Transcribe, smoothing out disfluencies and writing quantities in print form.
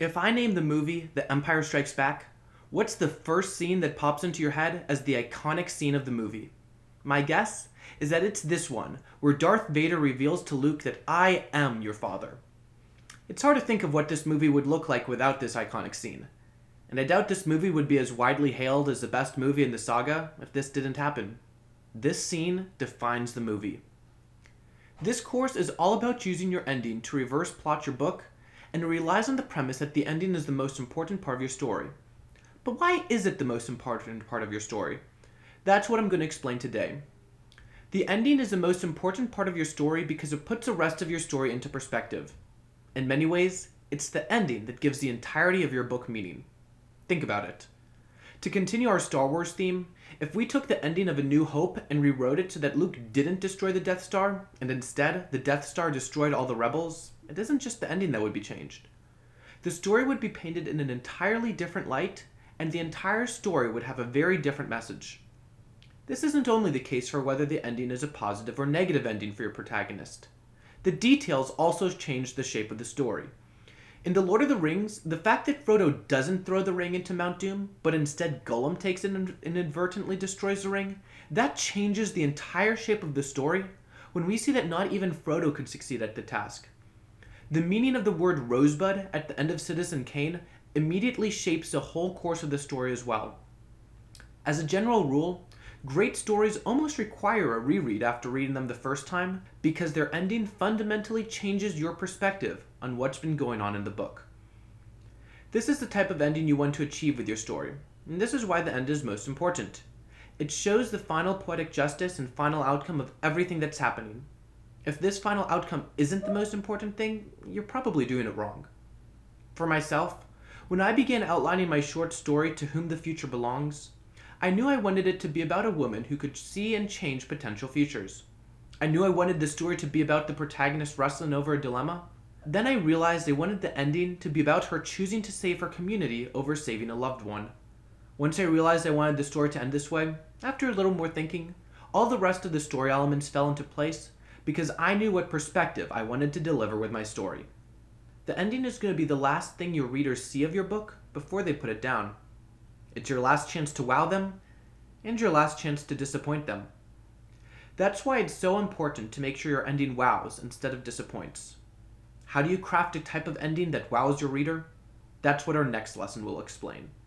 If I name the movie The Empire Strikes Back, what's the first scene that pops into your head as the iconic scene of the movie? My guess is that it's this one, where Darth Vader reveals to Luke that I am your father. It's hard to think of what this movie would look like without this iconic scene. And I doubt this movie would be as widely hailed as the best movie in the saga if this didn't happen. This scene defines the movie. This course is all about using your ending to reverse plot your book, and it relies on the premise that the ending is the most important part of your story. But why is it the most important part of your story? That's what I'm going to explain today. The ending is the most important part of your story because it puts the rest of your story into perspective. In many ways, it's the ending that gives the entirety of your book meaning. Think about it. To continue our Star Wars theme, if we took the ending of A New Hope and rewrote it so that Luke didn't destroy the Death Star, and instead the Death Star destroyed all the rebels, it isn't just the ending that would be changed. The story would be painted in an entirely different light, and the entire story would have a very different message. This isn't only the case for whether the ending is a positive or negative ending for your protagonist. The details also change the shape of the story. In The Lord of the Rings, the fact that Frodo doesn't throw the ring into Mount Doom, but instead Gollum takes it and inadvertently destroys the ring, that changes the entire shape of the story when we see that not even Frodo could succeed at the task. The meaning of the word rosebud at the end of Citizen Kane immediately shapes the whole course of the story as well. As a general rule, great stories almost require a reread after reading them the first time because their ending fundamentally changes your perspective on what's been going on in the book. This is the type of ending you want to achieve with your story, and this is why the end is most important. It shows the final poetic justice and final outcome of everything that's happening. If this final outcome isn't the most important thing, you're probably doing it wrong. For myself, when I began outlining my short story To Whom the Future Belongs, I knew I wanted it to be about a woman who could see and change potential futures. I knew I wanted the story to be about the protagonist wrestling over a dilemma. Then I realized I wanted the ending to be about her choosing to save her community over saving a loved one. Once I realized I wanted the story to end this way, after a little more thinking, all the rest of the story elements fell into place because I knew what perspective I wanted to deliver with my story. The ending is going to be the last thing your readers see of your book before they put it down. It's your last chance to wow them, and your last chance to disappoint them. That's why it's so important to make sure your ending wows instead of disappoints. How do you craft a type of ending that wows your reader? That's what our next lesson will explain.